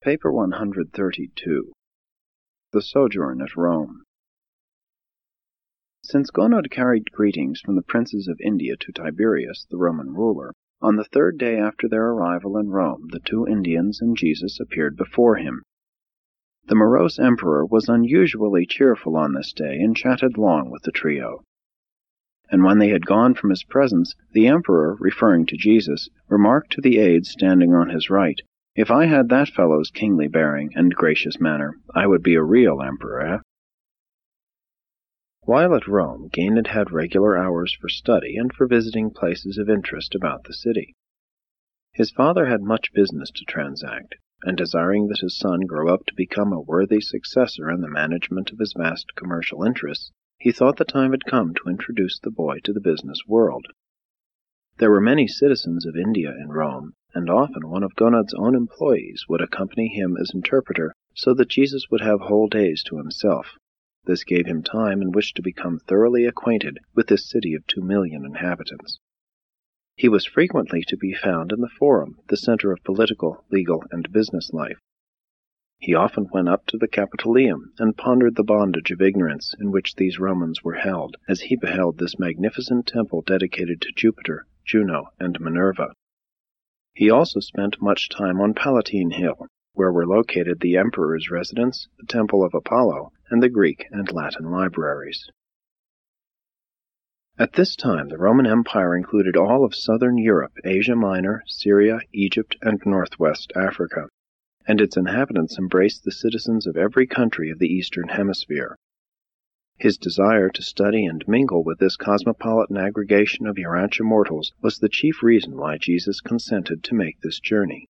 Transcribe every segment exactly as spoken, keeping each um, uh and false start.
Paper one hundred thirty-two. The Sojourn at Rome. Since Gonod carried greetings from the princes of India to Tiberius, the Roman ruler, on the third day after their arrival in Rome the two Indians and Jesus appeared before him. The morose emperor was unusually cheerful on this day and chatted long with the trio. And when they had gone from his presence, the emperor, referring to Jesus, remarked to the aides standing on his right, "If I had that fellow's kingly bearing and gracious manner, I would be a real emperor, eh?" While at Rome, Ganid had regular hours for study and for visiting places of interest about the city. His father had much business to transact, and desiring that his son grow up to become a worthy successor in the management of his vast commercial interests, he thought the time had come to introduce the boy to the business world. There were many citizens of India in Rome, and often one of Gonod's own employees would accompany him as interpreter, so that Jesus would have whole days to himself. This gave him time in which to become thoroughly acquainted with this city of two million inhabitants. He was frequently to be found in the Forum, the center of political, legal, and business life. He often went up to the Capitoleum and pondered the bondage of ignorance in which these Romans were held, as he beheld this magnificent temple dedicated to Jupiter, Juno, and Minerva. He also spent much time on Palatine Hill, where were located the emperor's residence, the temple of Apollo, and the Greek and Latin libraries. At this time the Roman Empire included all of southern Europe, Asia Minor, Syria, Egypt, and northwest Africa, and its inhabitants embraced the citizens of every country of the Eastern Hemisphere. His desire to study and mingle with this cosmopolitan aggregation of Urantia mortals was the chief reason why Jesus consented to make this journey.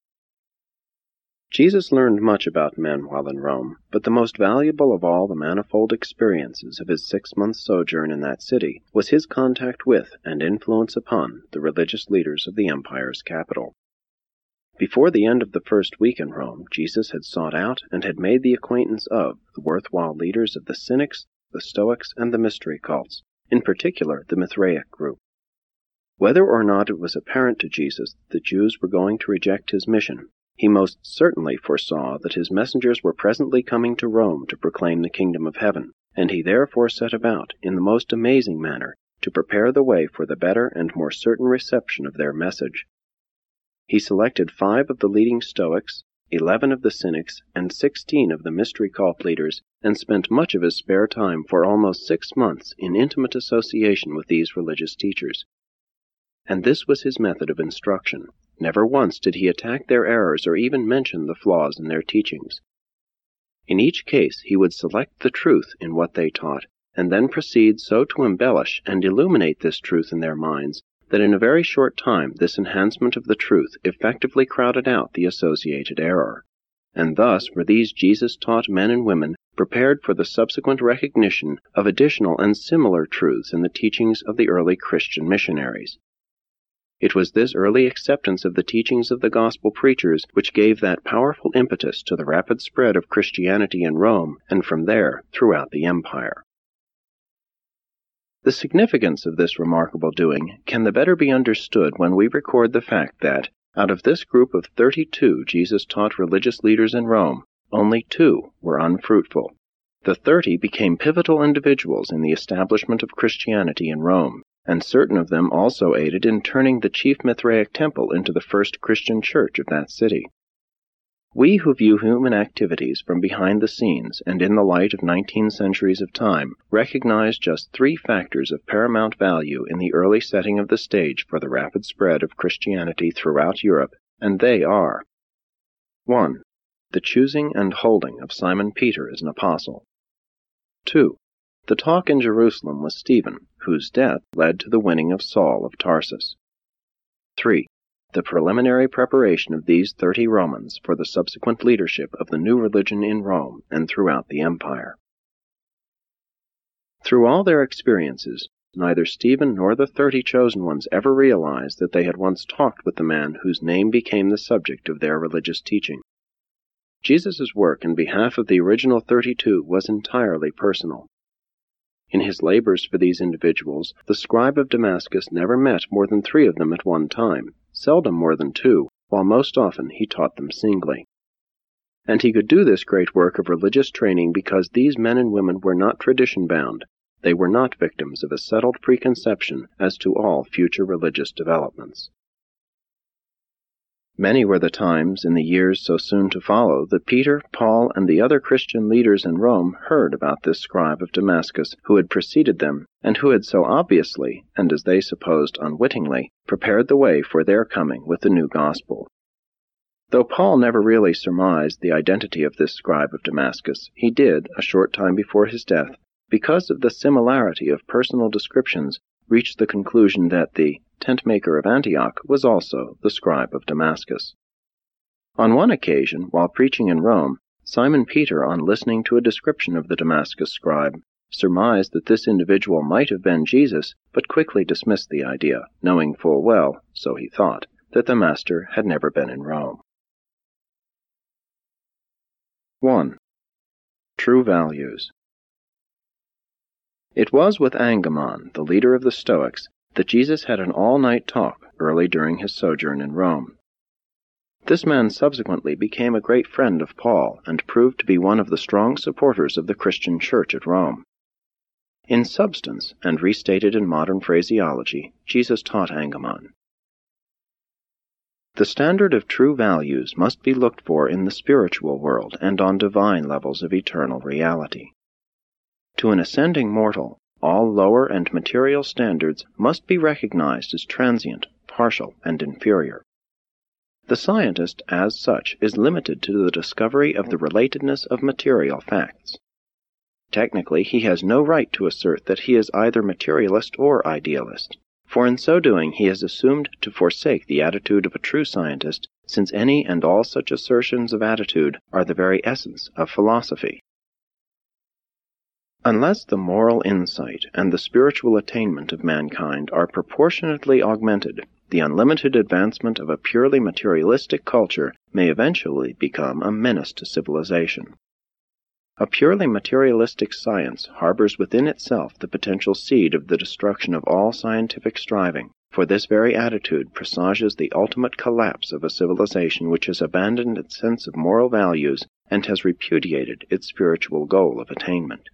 Jesus learned much about men while in Rome, but the most valuable of all the manifold experiences of his six-month sojourn in that city was his contact with and influence upon the religious leaders of the empire's capital. Before the end of the first week in Rome, Jesus had sought out and had made the acquaintance of the worthwhile leaders of the Cynics, the Stoics, and the mystery cults, in particular the Mithraic group. Whether or not it was apparent to Jesus that the Jews were going to reject his mission, he most certainly foresaw that his messengers were presently coming to Rome to proclaim the kingdom of heaven, and he therefore set about, in the most amazing manner, to prepare the way for the better and more certain reception of their message. He selected five of the leading Stoics, eleven of the Cynics, and sixteen of the mystery cult leaders, and spent much of his spare time for almost six months in intimate association with these religious teachers. And this was his method of instruction. Never once did he attack their errors or even mention the flaws in their teachings. In each case he would select the truth in what they taught, and then proceed so to embellish and illuminate this truth in their minds that in a very short time this enhancement of the truth effectively crowded out the associated error. And thus were these Jesus-taught men and women prepared for the subsequent recognition of additional and similar truths in the teachings of the early Christian missionaries. It was this early acceptance of the teachings of the gospel preachers which gave that powerful impetus to the rapid spread of Christianity in Rome, and from there throughout the empire. The significance of this remarkable doing can the better be understood when we record the fact that, out of this group of thirty-two Jesus-taught religious leaders in Rome, only two were unfruitful. The thirty became pivotal individuals in the establishment of Christianity in Rome, and certain of them also aided in turning the chief Mithraic temple into the first Christian church of that city. We who view human activities from behind the scenes and in the light of nineteen centuries of time recognize just three factors of paramount value in the early setting of the stage for the rapid spread of Christianity throughout Europe, and they are: one. The choosing and holding of Simon Peter as an apostle. two. The talk in Jerusalem with Stephen, whose death led to the winning of Saul of Tarsus. three. The preliminary preparation of these thirty Romans for the subsequent leadership of the new religion in Rome and throughout the empire. Through all their experiences, neither Stephen nor the thirty chosen ones ever realized that they had once talked with the man whose name became the subject of their religious teaching. Jesus' work in behalf of the original thirty-two was entirely personal. In his labors for these individuals, the scribe of Damascus never met more than three of them at one time, seldom more than two, while most often he taught them singly. and he could do this great work of religious training because these men and women were not tradition-bound. They were not victims of a settled preconception as to all future religious developments. Many were the times in the years so soon to follow that Peter, Paul, and the other Christian leaders in Rome heard about this scribe of Damascus who had preceded them, and who had so obviously, and as they supposed unwittingly, prepared the way for their coming with the new gospel. Though Paul never really surmised the identity of this scribe of Damascus, he did, a short time before his death, because of the similarity of personal descriptions, reach the conclusion that the tent-maker of Antioch was also the scribe of Damascus. On one occasion, while preaching in Rome, Simon Peter, on listening to a description of the Damascus scribe, surmised that this individual might have been Jesus, but quickly dismissed the idea, knowing full well, so he thought, that the Master had never been in Rome. one. True Values. It was with Angemon, the leader of the Stoics, that Jesus had an all-night talk early during his sojourn in Rome. This man subsequently became a great friend of Paul and proved to be one of the strong supporters of the Christian Church at Rome. In substance, and restated in modern phraseology, Jesus taught Angemon, "The standard of true values must be looked for in the spiritual world and on divine levels of eternal reality. To an ascending mortal, all lower and material standards must be recognized as transient, partial, and inferior. The scientist, as such, is limited to the discovery of the relatedness of material facts. Technically, he has no right to assert that he is either materialist or idealist, for in so doing he has assumed to forsake the attitude of a true scientist, since any and all such assertions of attitude are the very essence of philosophy. Unless the moral insight and the spiritual attainment of mankind are proportionately augmented, the unlimited advancement of a purely materialistic culture may eventually become a menace to civilization. A purely materialistic science harbors within itself the potential seed of the destruction of all scientific striving, for this very attitude presages the ultimate collapse of a civilization which has abandoned its sense of moral values and has repudiated its spiritual goal of attainment.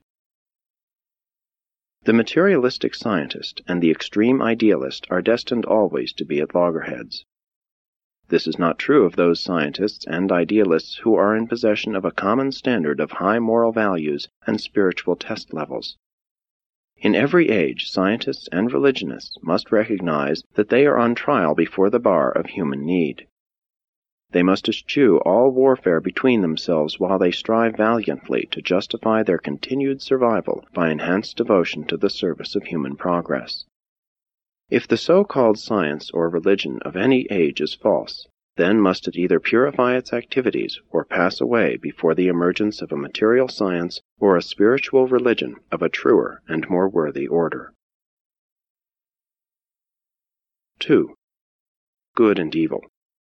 The materialistic scientist and the extreme idealist are destined always to be at loggerheads. This is not true of those scientists and idealists who are in possession of a common standard of high moral values and spiritual test levels. In every age, scientists and religionists must recognize that they are on trial before the bar of human need. They must eschew all warfare between themselves while they strive valiantly to justify their continued survival by enhanced devotion to the service of human progress. If the so-called science or religion of any age is false, then must it either purify its activities or pass away before the emergence of a material science or a spiritual religion of a truer and more worthy order. two. Good and Evil.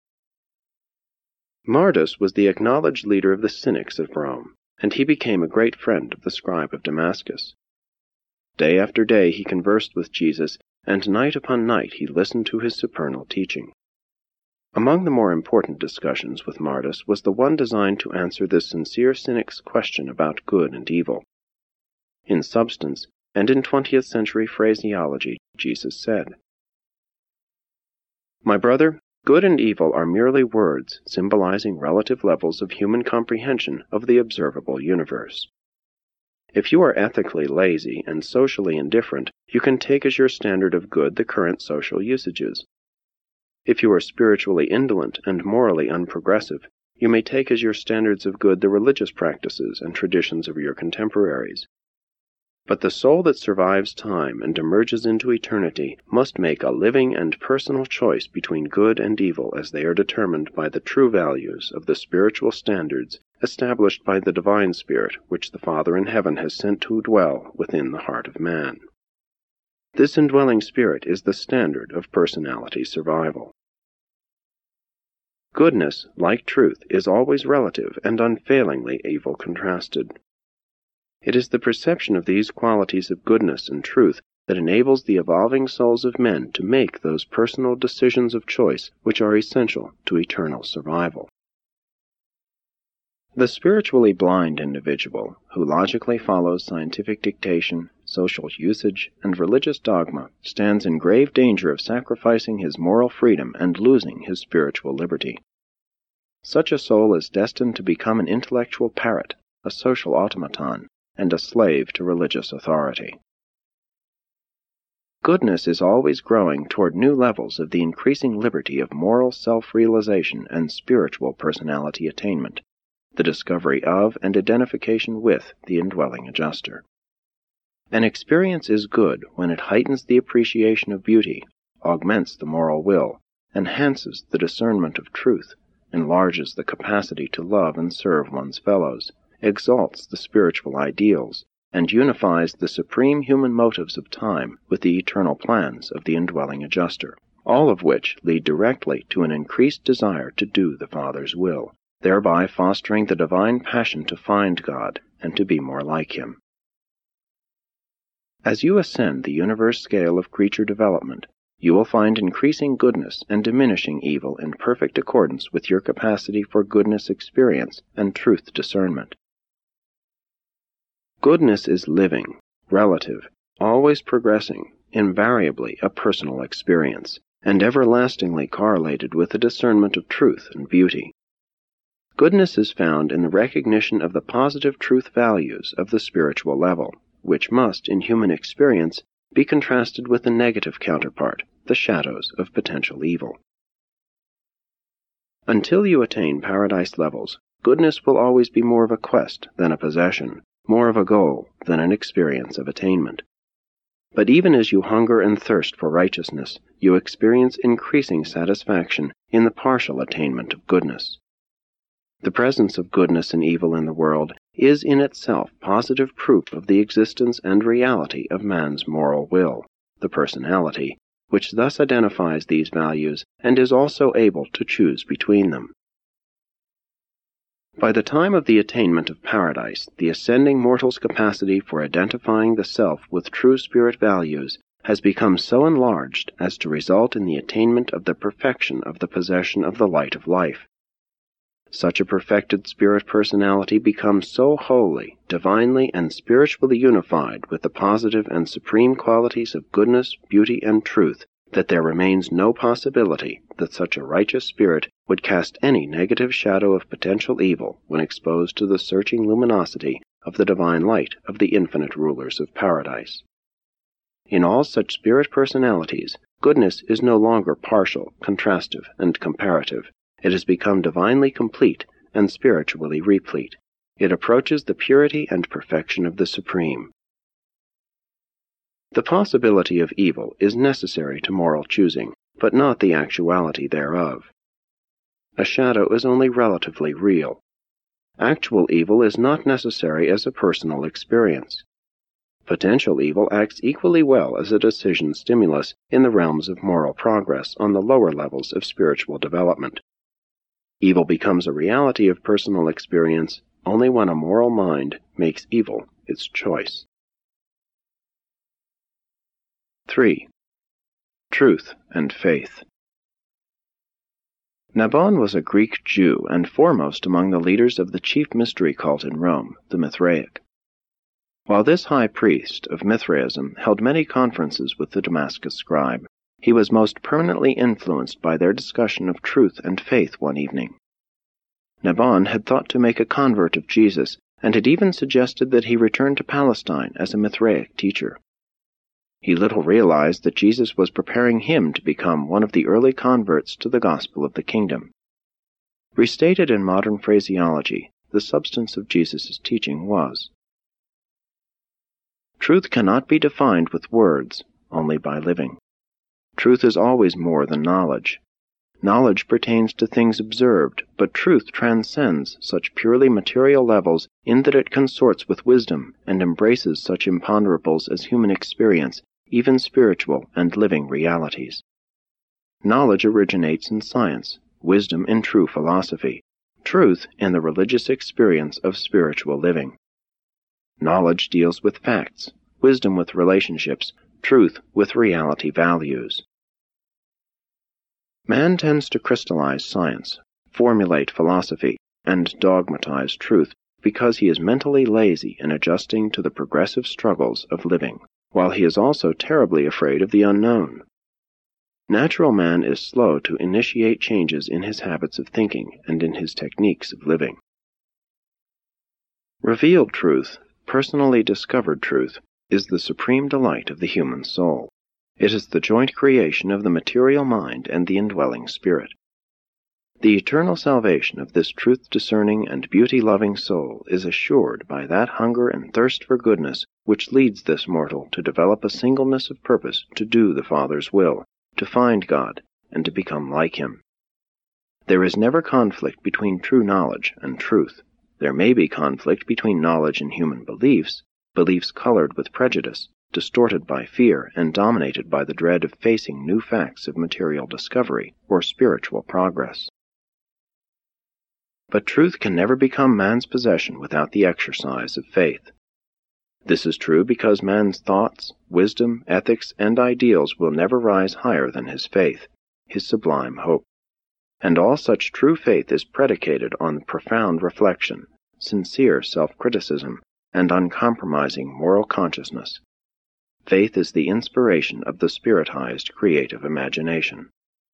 Mardus was the acknowledged leader of the Cynics of Rome, and he became a great friend of the scribe of Damascus. Day after day he conversed with Jesus, and night upon night he listened to his supernal teaching. Among the more important discussions with Mardus was the one designed to answer this sincere cynic's question about good and evil. In substance, and in twentieth century phraseology, Jesus said, "My brother, good and evil are merely words symbolizing relative levels of human comprehension of the observable universe. If you are ethically lazy and socially indifferent, you can take as your standard of good the current social usages. If you are spiritually indolent and morally unprogressive, you may take as your standards of good the religious practices and traditions of your contemporaries. But the soul that survives time and emerges into eternity must make a living and personal choice between good and evil as they are determined by the true values of the spiritual standards established by the divine Spirit which the Father in heaven has sent to dwell within the heart of man. This indwelling Spirit is the standard of personality survival. Goodness, like truth, is always relative and unfailingly evil contrasted. It is the perception of these qualities of goodness and truth that enables the evolving souls of men to make those personal decisions of choice which are essential to eternal survival. The spiritually blind individual, who logically follows scientific dictation, social usage, and religious dogma, stands in grave danger of sacrificing his moral freedom and losing his spiritual liberty. Such a soul is destined to become an intellectual parrot, a social automaton, and a slave to religious authority. Goodness is always growing toward new levels of the increasing liberty of moral self-realization and spiritual personality attainment, the discovery of and identification with the indwelling adjuster. An experience is good when it heightens the appreciation of beauty, augments the moral will, enhances the discernment of truth, enlarges the capacity to love and serve one's fellows, exalts the spiritual ideals, and unifies the supreme human motives of time with the eternal plans of the indwelling adjuster, all of which lead directly to an increased desire to do the Father's will, thereby fostering the divine passion to find God and to be more like Him. As you ascend the universe scale of creature development, you will find increasing goodness and diminishing evil in perfect accordance with your capacity for goodness experience and truth discernment. Goodness is living, relative, always progressing, invariably a personal experience, and everlastingly correlated with the discernment of truth and beauty. Goodness is found in the recognition of the positive truth values of the spiritual level, which must, in human experience, be contrasted with the negative counterpart, the shadows of potential evil. Until you attain paradise levels, goodness will always be more of a quest than a possession, more of a goal than an experience of attainment. But even as you hunger and thirst for righteousness, you experience increasing satisfaction in the partial attainment of goodness. The presence of goodness and evil in the world is in itself positive proof of the existence and reality of man's moral will, the personality, which thus identifies these values and is also able to choose between them. By the time of the attainment of paradise, the ascending mortal's capacity for identifying the self with true spirit values has become so enlarged as to result in the attainment of the perfection of the possession of the light of life. Such a perfected spirit personality becomes so wholly, divinely, and spiritually unified with the positive and supreme qualities of goodness, beauty, and truth that there remains no possibility that such a righteous spirit would cast any negative shadow of potential evil when exposed to the searching luminosity of the divine light of the infinite rulers of paradise. In all such spirit personalities, goodness is no longer partial, contrastive, and comparative. It has become divinely complete and spiritually replete. It approaches the purity and perfection of the Supreme. The possibility of evil is necessary to moral choosing, but not the actuality thereof. A shadow is only relatively real. Actual evil is not necessary as a personal experience. Potential evil acts equally well as a decision stimulus in the realms of moral progress on the lower levels of spiritual development. Evil becomes a reality of personal experience only when a moral mind makes evil its choice. three. Truth and Faith. Nabon was a Greek Jew and foremost among the leaders of the chief mystery cult in Rome, the Mithraic. While this high priest of Mithraism held many conferences with the Damascus scribe, he was most permanently influenced by their discussion of truth and faith one evening. Nabon had thought to make a convert of Jesus, and had even suggested that he return to Palestine as a Mithraic teacher. He little realized that Jesus was preparing him to become one of the early converts to the gospel of the kingdom. Restated in modern phraseology, the substance of Jesus' teaching was: truth cannot be defined with words, only by living. Truth is always more than knowledge. Knowledge pertains to things observed, but truth transcends such purely material levels in that it consorts with wisdom and embraces such imponderables as human experience, even spiritual and living realities. Knowledge originates in science, wisdom in true philosophy, truth in the religious experience of spiritual living. Knowledge deals with facts, wisdom with relationships, truth with reality values. Man tends to crystallize science, formulate philosophy, and dogmatize truth because he is mentally lazy in adjusting to the progressive struggles of living, while he is also terribly afraid of the unknown. Natural man is slow to initiate changes in his habits of thinking and in his techniques of living. Revealed truth, personally discovered truth, is the supreme delight of the human soul. It is the joint creation of the material mind and the indwelling spirit. The eternal salvation of this truth-discerning and beauty-loving soul is assured by that hunger and thirst for goodness which leads this mortal to develop a singleness of purpose to do the Father's will, to find God, and to become like Him. There is never conflict between true knowledge and truth. There may be conflict between knowledge and human beliefs, beliefs colored with prejudice, distorted by fear, and dominated by the dread of facing new facts of material discovery or spiritual progress. But truth can never become man's possession without the exercise of faith. This is true because man's thoughts, wisdom, ethics, and ideals will never rise higher than his faith, his sublime hope. And all such true faith is predicated on profound reflection, sincere self-criticism, and uncompromising moral consciousness. Faith is the inspiration of the spiritized creative imagination.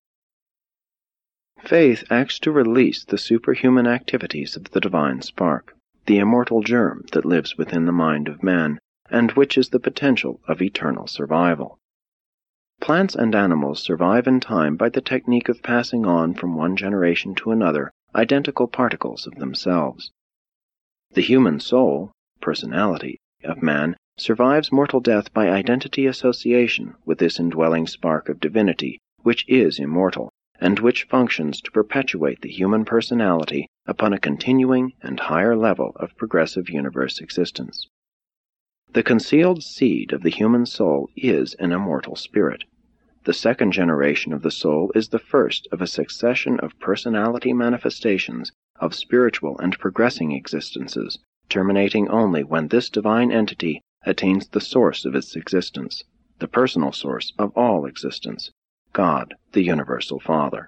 Faith acts to release the superhuman activities of the divine spark, the immortal germ that lives within the mind of man, and which is the potential of eternal survival. Plants and animals survive in time by the technique of passing on from one generation to another identical particles of themselves. The human soul, personality, of man survives mortal death by identity association with this indwelling spark of divinity, which is immortal, and which functions to perpetuate the human personality upon a continuing and higher level of progressive universe existence. The concealed seed of the human soul is an immortal spirit. The second generation of the soul is the first of a succession of personality manifestations of spiritual and progressing existences, terminating only when this divine entity attains the source of its existence, the personal source of all existence, God, the Universal Father.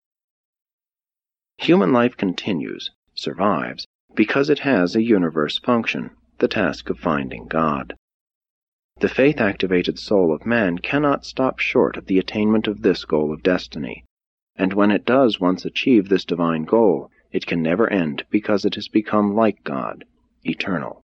Human life continues, survives, because it has a universe function, the task of finding God. The faith-activated soul of man cannot stop short of the attainment of this goal of destiny, and when it does once achieve this divine goal, it can never end because it has become like God, eternal.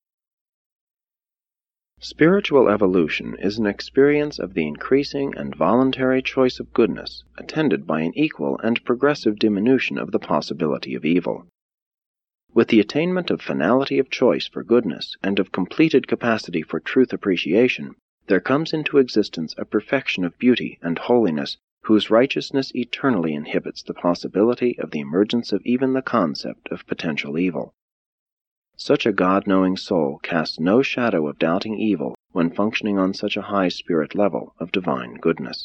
Spiritual evolution is an experience of the increasing and voluntary choice of goodness, attended by an equal and progressive diminution of the possibility of evil. With the attainment of finality of choice for goodness and of completed capacity for truth appreciation, there comes into existence a perfection of beauty and holiness whose righteousness eternally inhibits the possibility of the emergence of even the concept of potential evil. Such a God-knowing soul casts no shadow of doubting evil when functioning on such a high spirit level of divine goodness.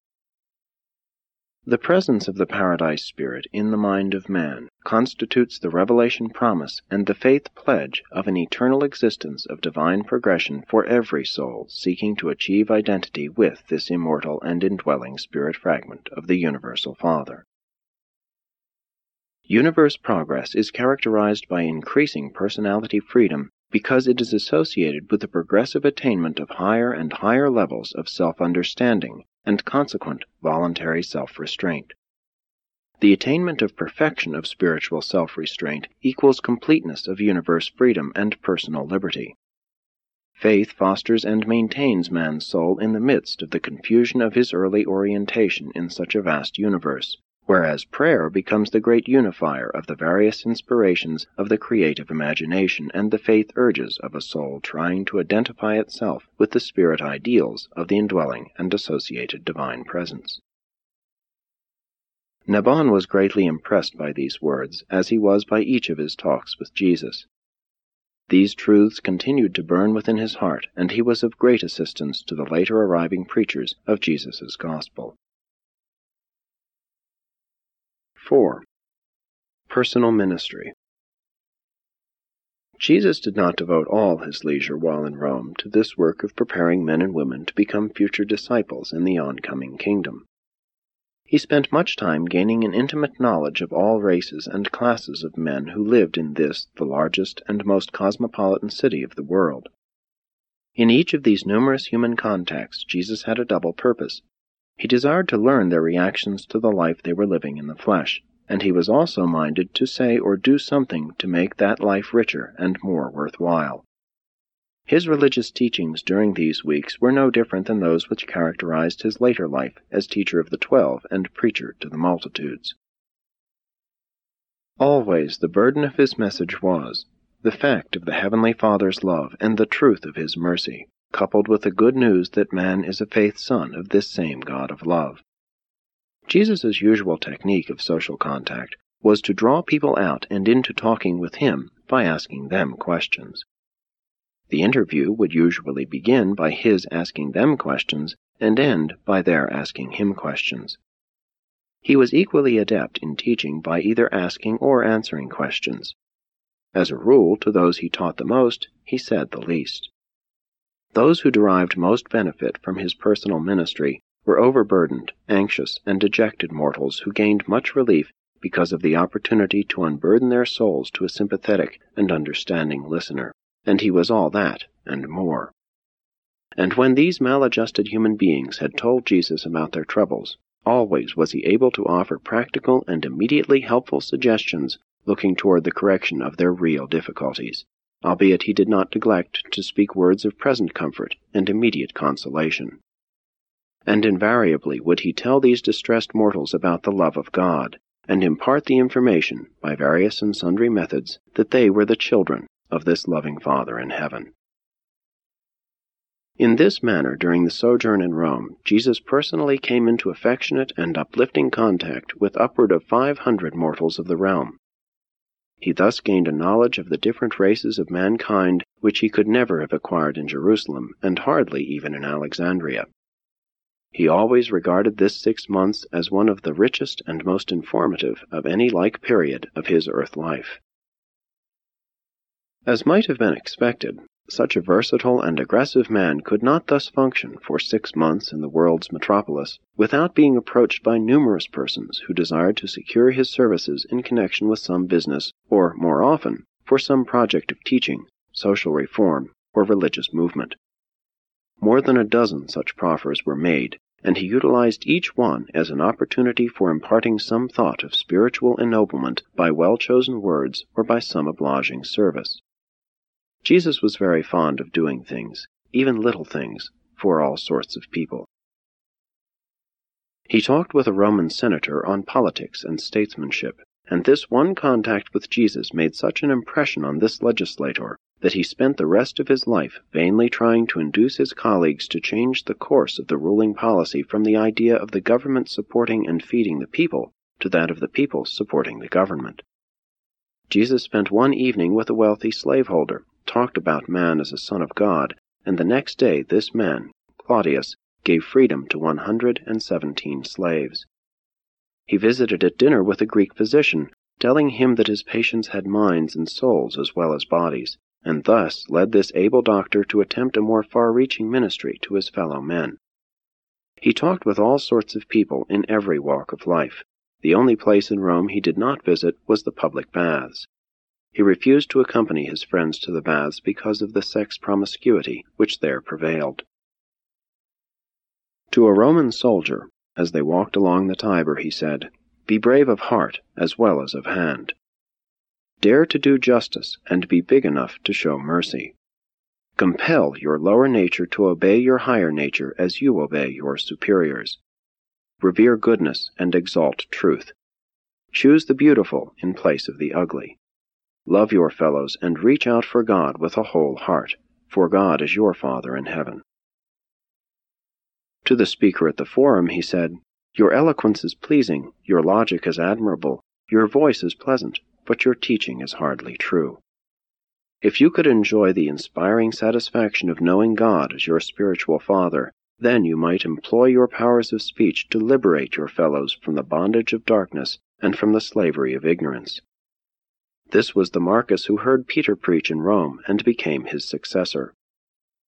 The presence of the Paradise Spirit in the mind of man constitutes the revelation promise and the faith pledge of an eternal existence of divine progression for every soul seeking to achieve identity with this immortal and indwelling spirit fragment of the Universal Father. Universe progress is characterized by increasing personality freedom because it is associated with the progressive attainment of higher and higher levels of self-understanding and consequent voluntary self-restraint. The attainment of perfection of spiritual self-restraint equals completeness of universe freedom and personal liberty. Faith fosters and maintains man's soul in the midst of the confusion of his early orientation in such a vast universe, whereas prayer becomes the great unifier of the various inspirations of the creative imagination and the faith urges of a soul trying to identify itself with the spirit ideals of the indwelling and associated divine presence. Nabon was greatly impressed by these words, as he was by each of his talks with Jesus. These truths continued to burn within his heart, and he was of great assistance to the later arriving preachers of Jesus' gospel. four. Personal ministry. Jesus did not devote all his leisure while in Rome to this work of preparing men and women to become future disciples in the oncoming kingdom. He spent much time gaining an intimate knowledge of all races and classes of men who lived in this, the largest and most cosmopolitan city of the world. In each of these numerous human contacts, Jesus had a double purpose. He desired to learn their reactions to the life they were living in the flesh, and he was also minded to say or do something to make that life richer and more worthwhile. His religious teachings during these weeks were no different than those which characterized his later life as teacher of the twelve and preacher to the multitudes. Always the burden of his message was the fact of the Heavenly Father's love and the truth of his mercy, coupled with the good news that man is a faith son of this same God of love. Jesus' usual technique of social contact was to draw people out and into talking with him by asking them questions. The interview would usually begin by his asking them questions and end by their asking him questions. He was equally adept in teaching by either asking or answering questions. As a rule, to those he taught the most, he said the least. Those who derived most benefit from his personal ministry were overburdened, anxious, and dejected mortals who gained much relief because of the opportunity to unburden their souls to a sympathetic and understanding listener. And he was all that, and more. And when these maladjusted human beings had told Jesus about their troubles, always was he able to offer practical and immediately helpful suggestions looking toward the correction of their real difficulties, albeit he did not neglect to speak words of present comfort and immediate consolation. And invariably would he tell these distressed mortals about the love of God, and impart the information, by various and sundry methods, that they were the children of this loving Father in heaven. In this manner, during the sojourn in Rome, Jesus personally came into affectionate and uplifting contact with upward of five hundred mortals of the realm. He thus gained a knowledge of the different races of mankind which he could never have acquired in Jerusalem, and hardly even in Alexandria. He always regarded this six months as one of the richest and most informative of any like period of his earth life. As might have been expected, such a versatile and aggressive man could not thus function for six months in the world's metropolis without being approached by numerous persons who desired to secure his services in connection with some business, or, more often, for some project of teaching, social reform, or religious movement. More than a dozen such proffers were made, and he utilized each one as an opportunity for imparting some thought of spiritual ennoblement by well-chosen words or by some obliging service. Jesus was very fond of doing things, even little things, for all sorts of people. He talked with a Roman senator on politics and statesmanship, and this one contact with Jesus made such an impression on this legislator that he spent the rest of his life vainly trying to induce his colleagues to change the course of the ruling policy from the idea of the government supporting and feeding the people to that of the people supporting the government. Jesus spent one evening with a wealthy slaveholder, talked about man as a son of God, and the next day this man, Claudius, gave freedom to one hundred and seventeen slaves. He visited at dinner with a Greek physician, telling him that his patients had minds and souls as well as bodies, and thus led this able doctor to attempt a more far-reaching ministry to his fellow men. He talked with all sorts of people in every walk of life. The only place in Rome he did not visit was the public baths. He refused to accompany his friends to the baths because of the sex promiscuity which there prevailed. To a Roman soldier, as they walked along the Tiber, he said, "Be brave of heart as well as of hand. Dare to do justice and be big enough to show mercy. Compel your lower nature to obey your higher nature as you obey your superiors. Revere goodness and exalt truth. Choose the beautiful in place of the ugly. Love your fellows and reach out for God with a whole heart, for God is your Father in heaven." To the speaker at the forum he said, "Your eloquence is pleasing, your logic is admirable, your voice is pleasant, but your teaching is hardly true. If you could enjoy the inspiring satisfaction of knowing God as your spiritual Father, then you might employ your powers of speech to liberate your fellows from the bondage of darkness and from the slavery of ignorance." This was the Marcus who heard Peter preach in Rome and became his successor.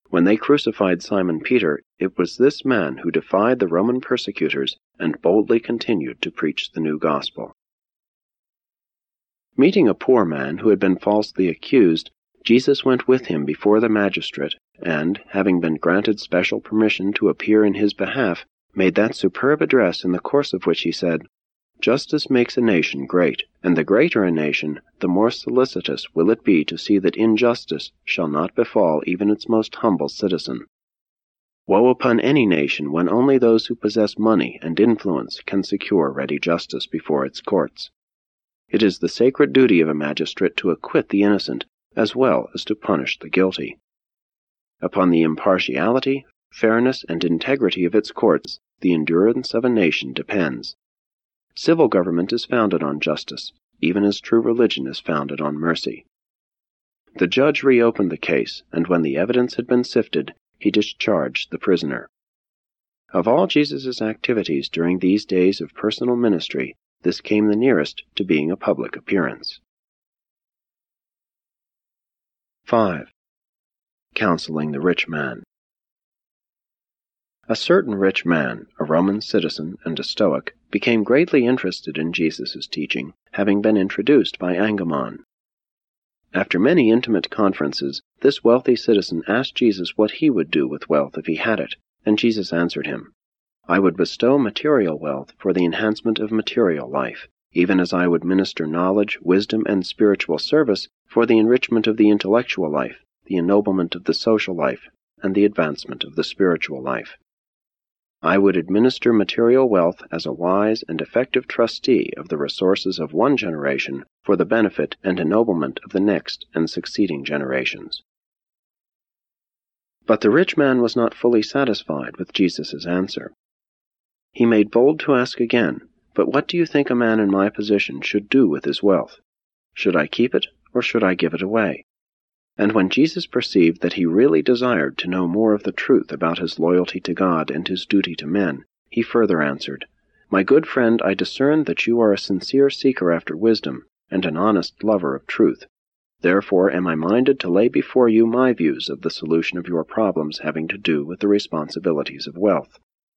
When they crucified Simon Peter, it was this man who defied the Roman persecutors and boldly continued to preach the new gospel. Meeting a poor man who had been falsely accused, Jesus went with him before the magistrate, and, having been granted special permission to appear in his behalf, made that superb address in the course of which he said, "Justice makes a nation great, and the greater a nation, the more solicitous will it be to see that injustice shall not befall even its most humble citizen. Woe upon any nation when only those who possess money and influence can secure ready justice before its courts. It is the sacred duty of a magistrate to acquit the innocent, as well as to punish the guilty. Upon the impartiality, fairness, and integrity of its courts, the endurance of a nation depends. Civil government is founded on justice, even as true religion is founded on mercy." The judge reopened the case, and when the evidence had been sifted, he discharged the prisoner. Of all Jesus' activities during these days of personal ministry, this came the nearest to being a public appearance. five. Counseling the rich man. A certain rich man, a Roman citizen and a Stoic, became greatly interested in Jesus' teaching, having been introduced by Angemon. After many intimate conferences, this wealthy citizen asked Jesus what he would do with wealth if he had it, and Jesus answered him, "I would bestow material wealth for the enhancement of material life, even as I would minister knowledge, wisdom, and spiritual service for the enrichment of the intellectual life, the ennoblement of the social life, and the advancement of the spiritual life. I would administer material wealth as a wise and effective trustee of the resources of one generation for the benefit and ennoblement of the next and succeeding generations." But the rich man was not fully satisfied with Jesus' answer. He made bold to ask again, "But what do you think a man in my position should do with his wealth? Should I keep it, or should I give it away?" And when Jesus perceived that he really desired to know more of the truth about his loyalty to God and his duty to men, he further answered, "My good friend, I discern that you are a sincere seeker after wisdom, and an honest lover of truth. Therefore am I minded to lay before you my views of the solution of your problems having to do with the responsibilities of wealth.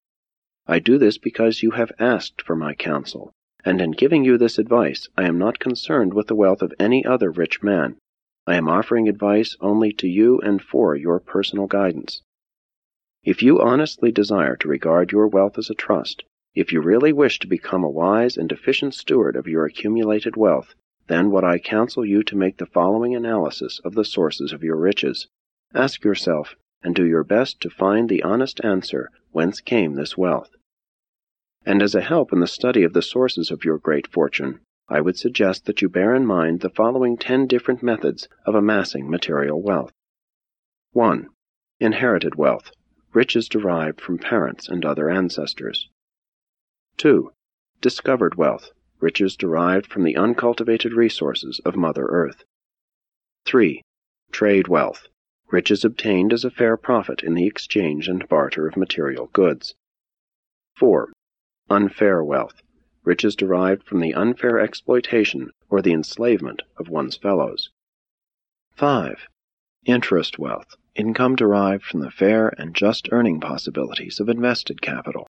I do this because you have asked for my counsel, and in giving you this advice I am not concerned with the wealth of any other rich man. I am offering advice only to you and for your personal guidance. If you honestly desire to regard your wealth as a trust, if you really wish to become a wise and efficient steward of your accumulated wealth, then would I counsel you to make the following analysis of the sources of your riches. Ask yourself, and do your best to find the honest answer, whence came this wealth? And as a help in the study of the sources of your great fortune, I would suggest that you bear in mind the following ten different methods of amassing material wealth. one. Inherited wealth, riches derived from parents and other ancestors. two. Discovered wealth, riches derived from the uncultivated resources of Mother Earth. three. Trade wealth, riches obtained as a fair profit in the exchange and barter of material goods. four. Unfair wealth, riches derived from the unfair exploitation or the enslavement of one's fellows. five. Interest wealth, income derived from the fair and just earning possibilities of invested capital.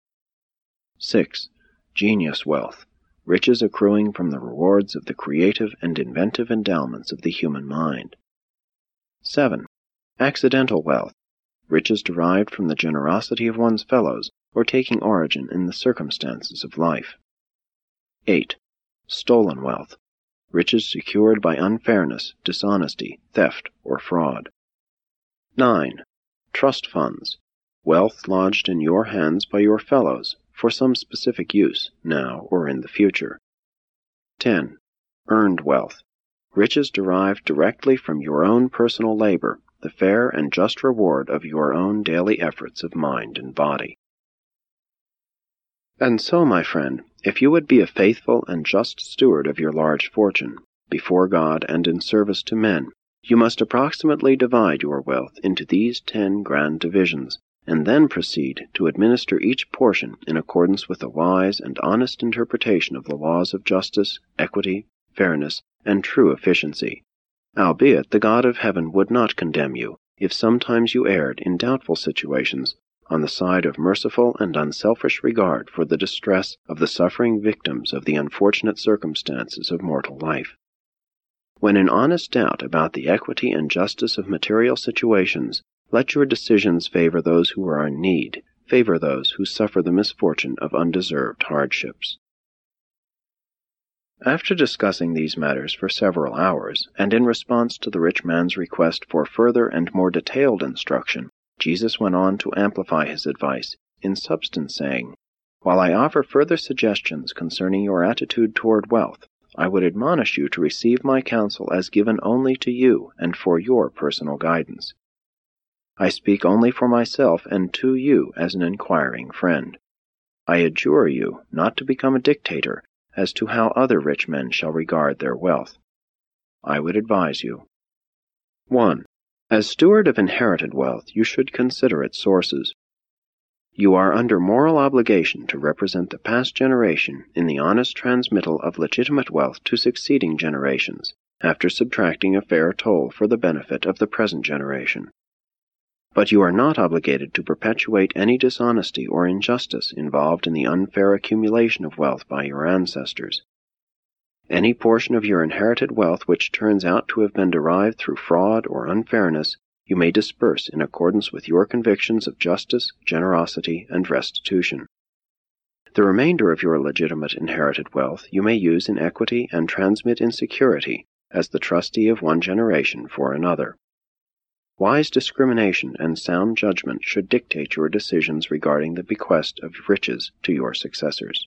six. Genius wealth, riches accruing from the rewards of the creative and inventive endowments of the human mind. seven. Accidental wealth, riches derived from the generosity of one's fellows or taking origin in the circumstances of life. eight. Stolen wealth, riches secured by unfairness, dishonesty, theft, or fraud. nine. Trust funds, wealth lodged in your hands by your fellows for some specific use, now or in the future. ten. Earned wealth, riches derived directly from your own personal labor, the fair and just reward of your own daily efforts of mind and body. And so, my friend, if you would be a faithful and just steward of your large fortune, before God and in service to men, you must approximately divide your wealth into these ten grand divisions, and then proceed to administer each portion in accordance with a wise and honest interpretation of the laws of justice, equity, fairness, and true efficiency. Albeit the God of heaven would not condemn you, if sometimes you erred in doubtful situations on the side of merciful and unselfish regard for the distress of the suffering victims of the unfortunate circumstances of mortal life. When in honest doubt about the equity and justice of material situations, let your decisions favor those who are in need, favor those who suffer the misfortune of undeserved hardships. After discussing these matters for several hours, and in response to the rich man's request for further and more detailed instruction, Jesus went on to amplify his advice, in substance saying, "While I offer further suggestions concerning your attitude toward wealth, I would admonish you to receive my counsel as given only to you and for your personal guidance. I speak only for myself and to you as an inquiring friend. I adjure you not to become a dictator as to how other rich men shall regard their wealth. I would advise you. one. As steward of inherited wealth, you should consider its sources. You are under moral obligation to represent the past generation in the honest transmittal of legitimate wealth to succeeding generations, after subtracting a fair toll for the benefit of the present generation. But you are not obligated to perpetuate any dishonesty or injustice involved in the unfair accumulation of wealth by your ancestors. Any portion of your inherited wealth which turns out to have been derived through fraud or unfairness, you may disperse in accordance with your convictions of justice, generosity, and restitution. The remainder of your legitimate inherited wealth you may use in equity and transmit in security as the trustee of one generation for another. Wise discrimination and sound judgment should dictate your decisions regarding the bequest of riches to your successors.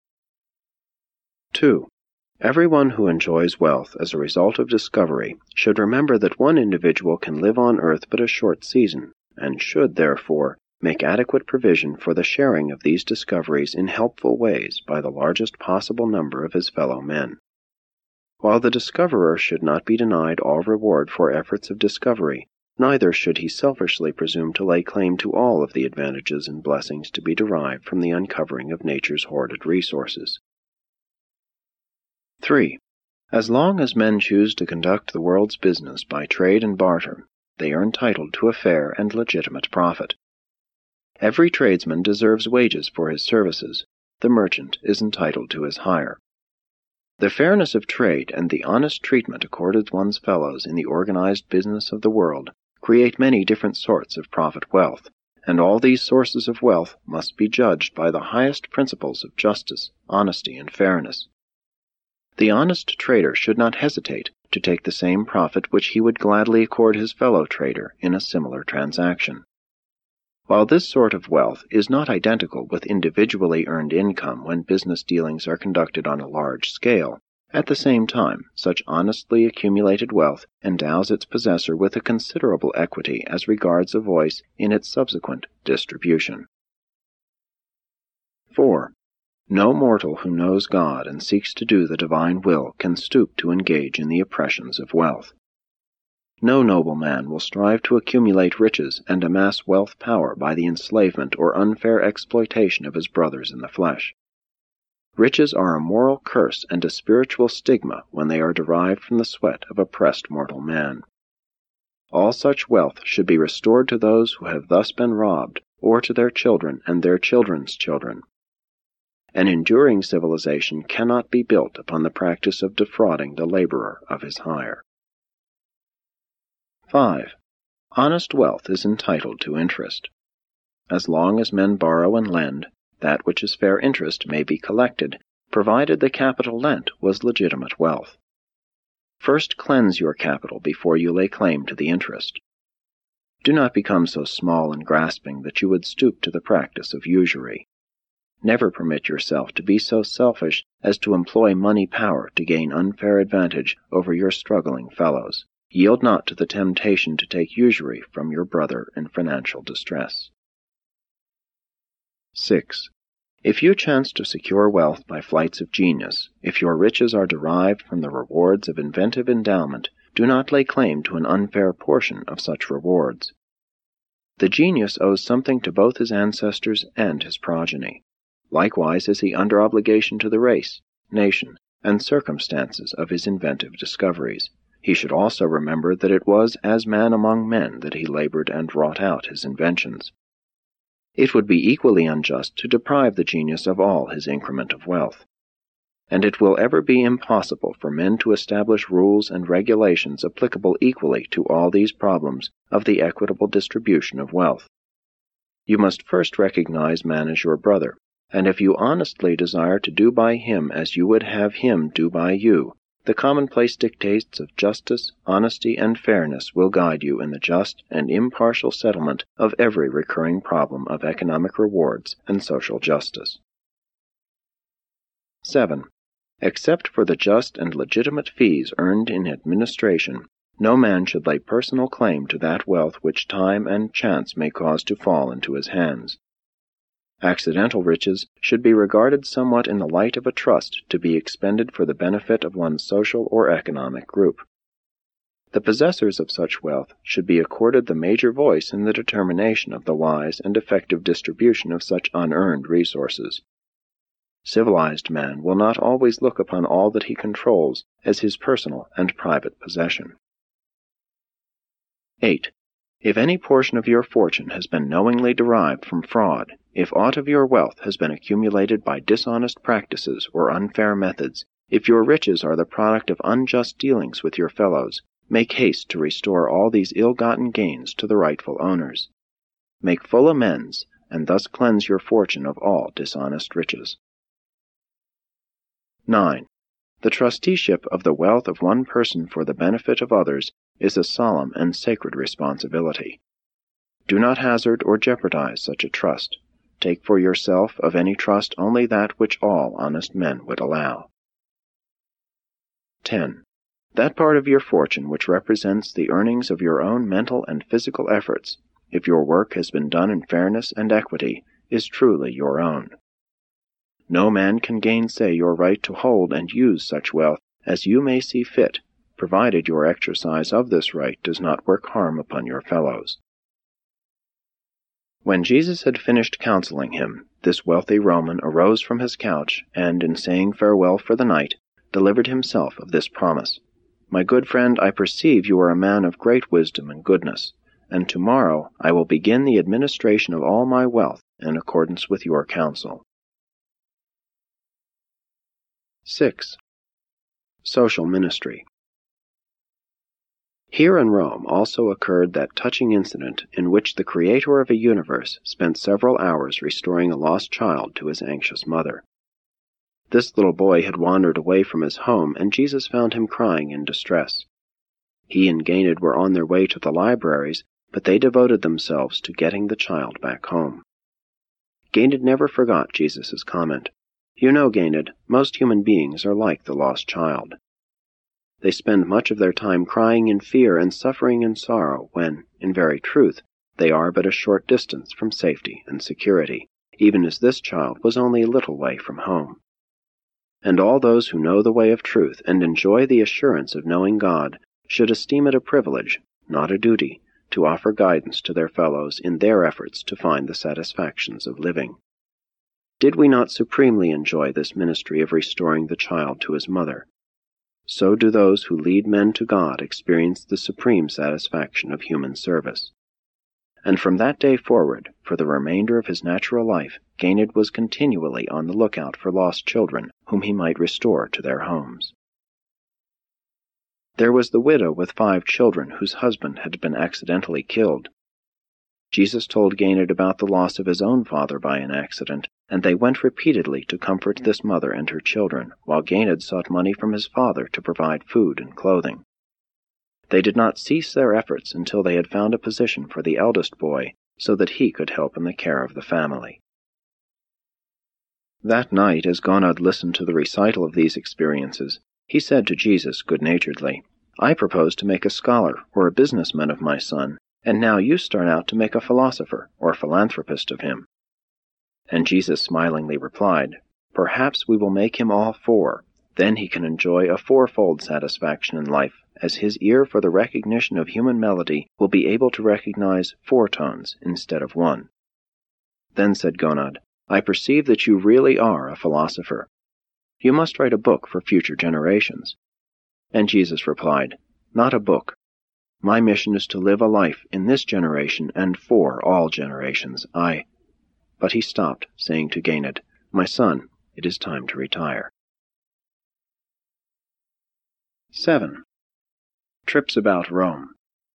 two. Everyone who enjoys wealth as a result of discovery should remember that one individual can live on earth but a short season, and should, therefore, make adequate provision for the sharing of these discoveries in helpful ways by the largest possible number of his fellow men. While the discoverer should not be denied all reward for efforts of discovery, neither should he selfishly presume to lay claim to all of the advantages and blessings to be derived from the uncovering of nature's hoarded resources. three. As long as men choose to conduct the world's business by trade and barter, they are entitled to a fair and legitimate profit. Every tradesman deserves wages for his services. The merchant is entitled to his hire. The fairness of trade and the honest treatment accorded one's fellows in the organized business of the world create many different sorts of profit wealth, and all these sources of wealth must be judged by the highest principles of justice, honesty, and fairness. The honest trader should not hesitate to take the same profit which he would gladly accord his fellow trader in a similar transaction. While this sort of wealth is not identical with individually earned income when business dealings are conducted on a large scale, at the same time, such honestly accumulated wealth endows its possessor with a considerable equity as regards a voice in its subsequent distribution. four. No mortal who knows God and seeks to do the divine will can stoop to engage in the oppressions of wealth. No noble man will strive to accumulate riches and amass wealth power by the enslavement or unfair exploitation of his brothers in the flesh. Riches are a moral curse and a spiritual stigma when they are derived from the sweat of oppressed mortal man. All such wealth should be restored to those who have thus been robbed, or to their children and their children's children. An enduring civilization cannot be built upon the practice of defrauding the laborer of his hire. five. Honest wealth is entitled to interest. As long as men borrow and lend, that which is fair interest may be collected, provided the capital lent was legitimate wealth. First cleanse your capital before you lay claim to the interest. Do not become so small and grasping that you would stoop to the practice of usury. Never permit yourself to be so selfish as to employ money power to gain unfair advantage over your struggling fellows. Yield not to the temptation to take usury from your brother in financial distress. six. If you chance to secure wealth by flights of genius, if your riches are derived from the rewards of inventive endowment, do not lay claim to an unfair portion of such rewards. The genius owes something to both his ancestors and his progeny. Likewise is he under obligation to the race, nation, and circumstances of his inventive discoveries. He should also remember that it was as man among men that he labored and wrought out his inventions. It would be equally unjust to deprive the genius of all his increment of wealth. And it will ever be impossible for men to establish rules and regulations applicable equally to all these problems of the equitable distribution of wealth. You must first recognize man as your brother, and if you honestly desire to do by him as you would have him do by you, the commonplace dictates of justice, honesty, and fairness will guide you in the just and impartial settlement of every recurring problem of economic rewards and social justice. seven. Except for the just and legitimate fees earned in administration, no man should lay personal claim to that wealth which time and chance may cause to fall into his hands. Accidental riches should be regarded somewhat in the light of a trust to be expended for the benefit of one's social or economic group. The possessors of such wealth should be accorded the major voice in the determination of the wise and effective distribution of such unearned resources. Civilized man will not always look upon all that he controls as his personal and private possession. eight. If any portion of your fortune has been knowingly derived from fraud, if aught of your wealth has been accumulated by dishonest practices or unfair methods, if your riches are the product of unjust dealings with your fellows, make haste to restore all these ill-gotten gains to the rightful owners. Make full amends, and thus cleanse your fortune of all dishonest riches. nine. The trusteeship of the wealth of one person for the benefit of others is a solemn and sacred responsibility. Do not hazard or jeopardize such a trust. Take for yourself of any trust only that which all honest men would allow. ten. That part of your fortune which represents the earnings of your own mental and physical efforts, if your work has been done in fairness and equity, is truly your own. No man can gainsay your right to hold and use such wealth as you may see fit, provided your exercise of this right does not work harm upon your fellows. When Jesus had finished counseling him, this wealthy Roman arose from his couch, and, in saying farewell for the night, delivered himself of this promise: My good friend, I perceive you are a man of great wisdom and goodness, and tomorrow I will begin the administration of all my wealth in accordance with your counsel. six. Social ministry. Here in Rome also occurred that touching incident in which the Creator of a universe spent several hours restoring a lost child to his anxious mother. This little boy had wandered away from his home, and Jesus found him crying in distress. He and Ganid were on their way to the libraries, but they devoted themselves to getting the child back home. Ganid never forgot Jesus' comment. You know, Ganid, most human beings are like the lost child. They spend much of their time crying in fear and suffering in sorrow when, in very truth, they are but a short distance from safety and security, even as this child was only a little way from home. And all those who know the way of truth and enjoy the assurance of knowing God should esteem it a privilege, not a duty, to offer guidance to their fellows in their efforts to find the satisfactions of living. Did we not supremely enjoy this ministry of restoring the child to his mother? So do those who lead men to God experience the supreme satisfaction of human service. And from that day forward, for the remainder of his natural life, Ganid was continually on the lookout for lost children whom he might restore to their homes. There was the widow with five children whose husband had been accidentally killed. Jesus told Ganid about the loss of his own father by an accident, and they went repeatedly to comfort this mother and her children, while Ganid sought money from his father to provide food and clothing. They did not cease their efforts until they had found a position for the eldest boy, so that he could help in the care of the family. That night, as Gonod listened to the recital of these experiences, he said to Jesus good-naturedly, I propose to make a scholar or a businessman of my son, and now you start out to make a philosopher or philanthropist of him. And Jesus smilingly replied, Perhaps we will make him all four. Then he can enjoy a fourfold satisfaction in life, as his ear for the recognition of human melody will be able to recognize four tones instead of one. Then said Gonod, I perceive that you really are a philosopher. You must write a book for future generations. And Jesus replied, not a book. My mission is to live a life in this generation and for all generations. I—" But he stopped, saying to Ganid, "My son, it is time to retire." seven. Trips about Rome.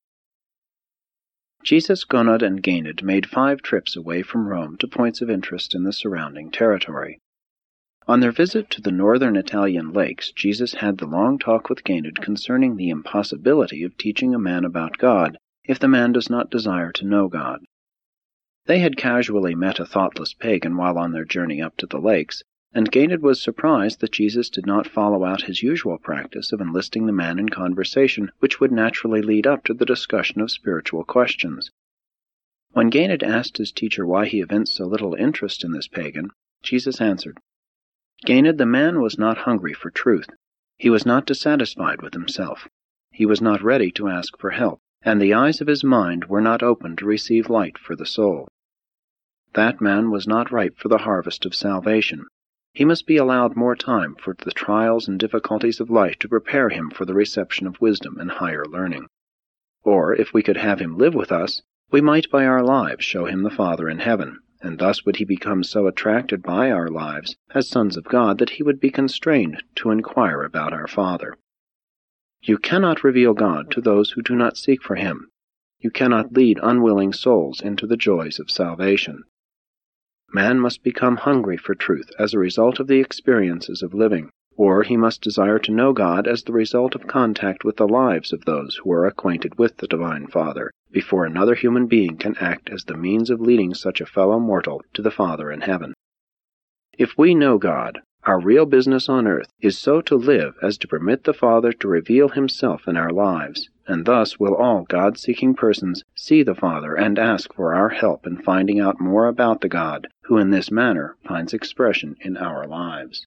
Jesus, Gonod, and Ganid made five trips away from Rome to points of interest in the surrounding territory. On their visit to the northern Italian lakes, Jesus had the long talk with Ganid concerning the impossibility of teaching a man about God if the man does not desire to know God. They had casually met a thoughtless pagan while on their journey up to the lakes, and Ganid was surprised that Jesus did not follow out his usual practice of enlisting the man in conversation which would naturally lead up to the discussion of spiritual questions. When Ganid asked his teacher why he evinced so little interest in this pagan, Jesus answered, "Ganid, the man was not hungry for truth. He was not dissatisfied with himself. He was not ready to ask for help, and the eyes of his mind were not open to receive light for the soul. That man was not ripe for the harvest of salvation. He must be allowed more time for the trials and difficulties of life to prepare him for the reception of wisdom and higher learning. Or, if we could have him live with us, we might by our lives show him the Father in heaven, and thus would he become so attracted by our lives as sons of God that he would be constrained to inquire about our Father. You cannot reveal God to those who do not seek for him. You cannot lead unwilling souls into the joys of salvation. Man must become hungry for truth as a result of the experiences of living, or he must desire to know God as the result of contact with the lives of those who are acquainted with the Divine Father, before another human being can act as the means of leading such a fellow mortal to the Father in heaven. If we know God, our real business on earth is so to live as to permit the Father to reveal himself in our lives, and thus will all God-seeking persons see the Father and ask for our help in finding out more about the God who in this manner finds expression in our lives.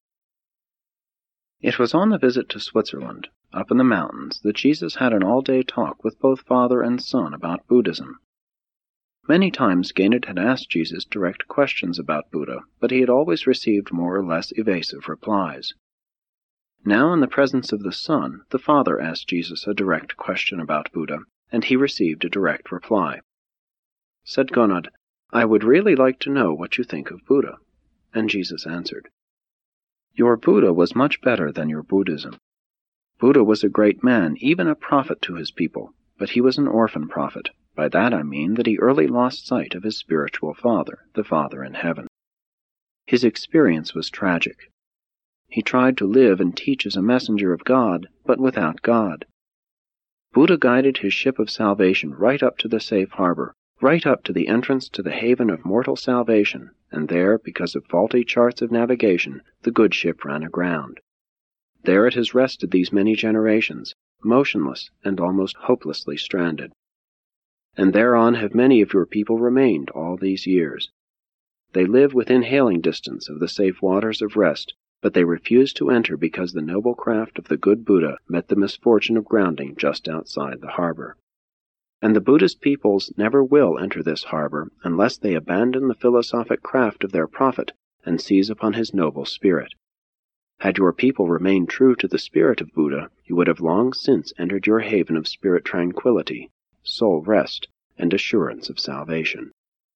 It was on the visit to Switzerland, up in the mountains, that Jesus had an all-day talk with both father and son about Buddhism. Many times Ganid had asked Jesus direct questions about Buddha, but he had always received more or less evasive replies. Now, in the presence of the son, the father asked Jesus a direct question about Buddha, and he received a direct reply. Said Gonod, "I would really like to know what you think of Buddha." And Jesus answered, "Your Buddha was much better than your Buddhism. Buddha was a great man, even a prophet to his people, but he was an orphan prophet. By that I mean that he early lost sight of his spiritual father, the Father in heaven. His experience was tragic. He tried to live and teach as a messenger of God, but without God. Buddha guided his ship of salvation right up to the safe harbor, right up to the entrance to the haven of mortal salvation, and there, because of faulty charts of navigation, the good ship ran aground. There it has rested these many generations, motionless and almost hopelessly stranded. And thereon have many of your people remained all these years. They live within hailing distance of the safe waters of rest, but they refuse to enter because the noble craft of the good Buddha met the misfortune of grounding just outside the harbor. And the Buddhist peoples never will enter this harbor unless they abandon the philosophic craft of their prophet and seize upon his noble spirit. Had your people remained true to the spirit of Buddha, you would have long since entered your haven of spirit tranquility, soul rest, and assurance of salvation.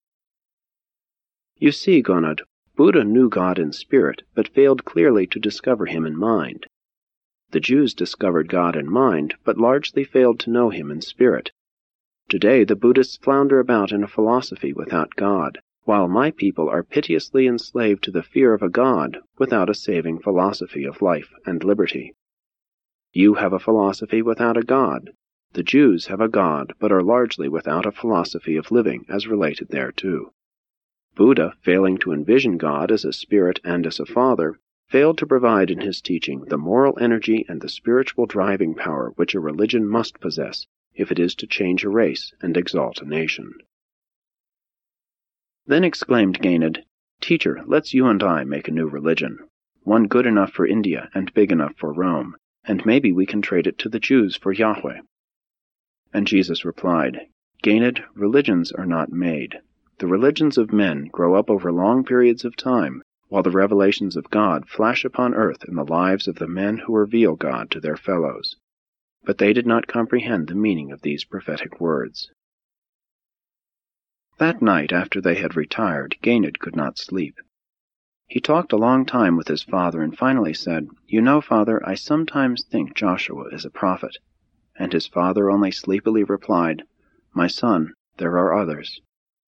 You see, Gonod, Buddha knew God in spirit, but failed clearly to discover him in mind. The Jews discovered God in mind, but largely failed to know him in spirit. Today the Buddhists flounder about in a philosophy without God, while my people are piteously enslaved to the fear of a God without a saving philosophy of life and liberty. You have a philosophy without a God. The Jews have a God, but are largely without a philosophy of living as related thereto. Buddha, failing to envision God as a spirit and as a father, failed to provide in his teaching the moral energy and the spiritual driving power which a religion must possess if it is to change a race and exalt a nation. Then exclaimed Ganid, "Teacher, let's you and I make a new religion, one good enough for India and big enough for Rome, and maybe we can trade it to the Jews for Yahweh." And Jesus replied, "Ganid, religions are not made. The religions of men grow up over long periods of time, while the revelations of God flash upon earth in the lives of the men who reveal God to their fellows. but they did not comprehend the meaning of these prophetic words. That night, after they had retired, Ganid could not sleep. He talked a long time with his father and finally said, "You know, Father, I sometimes think Joshua is a prophet." And his father only sleepily replied, "My son, there are others."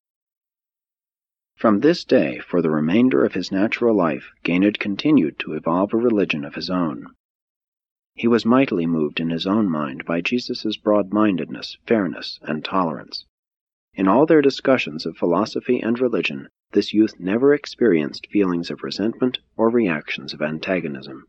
From this day, for the remainder of his natural life, Ganid continued to evolve a religion of his own. He was mightily moved in his own mind by Jesus' broad-mindedness, fairness, and tolerance. In all their discussions of philosophy and religion, this youth never experienced feelings of resentment or reactions of antagonism.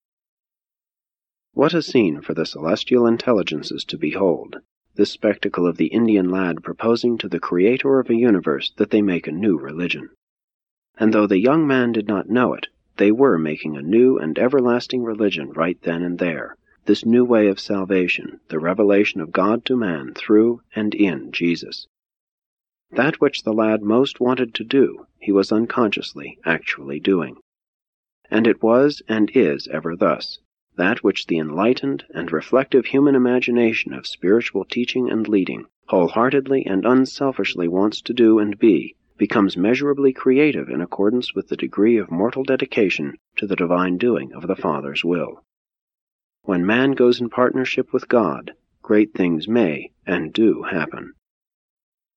What a scene for the celestial intelligences to behold, this spectacle of the Indian lad proposing to the Creator of a universe that they make a new religion. And though the young man did not know it, they were making a new and everlasting religion right then and there, this new way of salvation, the revelation of God to man through and in Jesus. That which the lad most wanted to do, he was unconsciously actually doing. And it was and is ever thus. That which the enlightened and reflective human imagination of spiritual teaching and leading wholeheartedly and unselfishly wants to do and be, becomes measurably creative in accordance with the degree of mortal dedication to the divine doing of the Father's will. When man goes in partnership with God, great things may and do happen.